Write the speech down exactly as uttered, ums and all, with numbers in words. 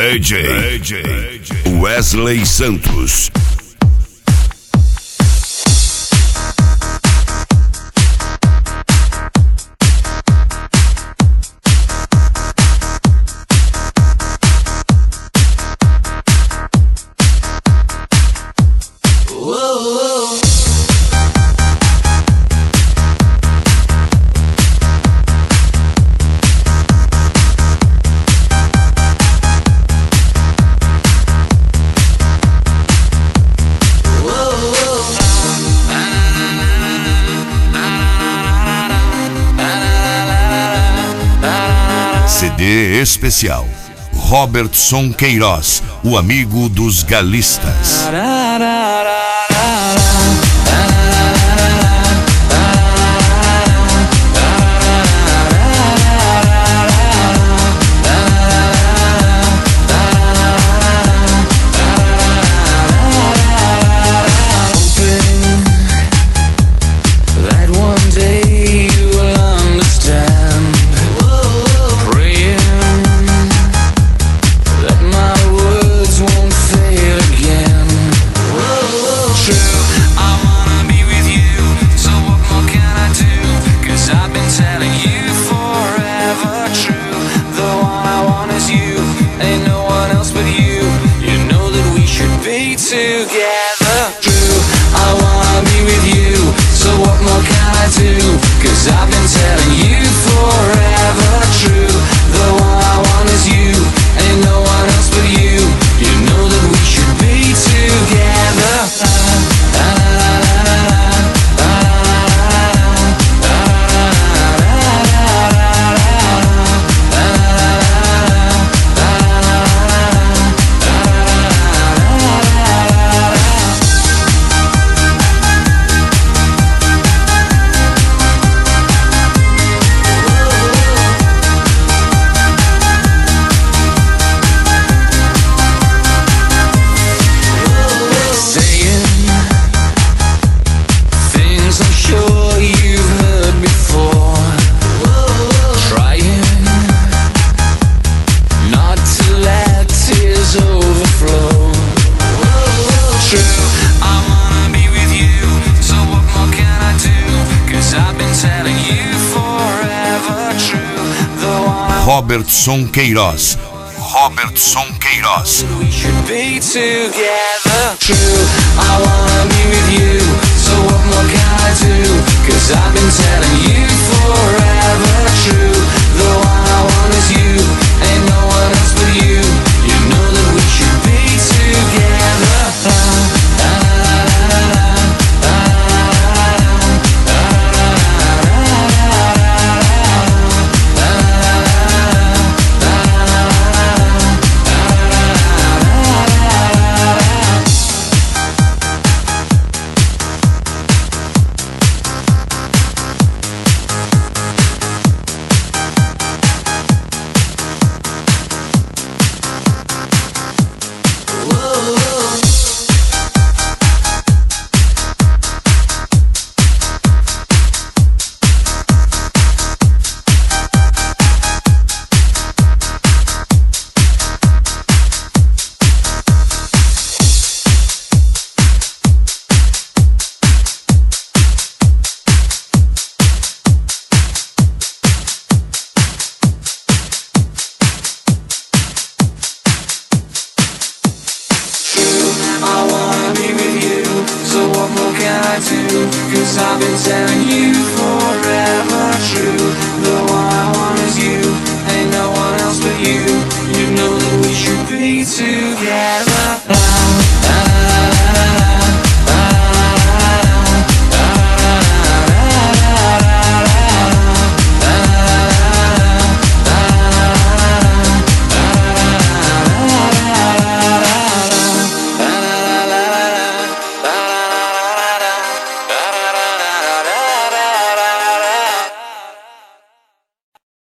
D J, D J Wesley Santos. C D especial Robertson Queiroz, o amigo dos galistas. Together, true, I wanna be with you. So what more can I do? Cause I've been telling you forever, true. The one I want is you, ain't no one else but you. You know that we should be together. Robertson Queiroz. Robertson Queiroz. We should be together. True, I wanna be with you. So what more can I do? Cause I've been telling you forever. True, the one I want is you. Ain't no one else but you. You know that we should be together. Cause I've been telling you forever, true. The one I want is you, ain't no one else but you. You know that we should be together.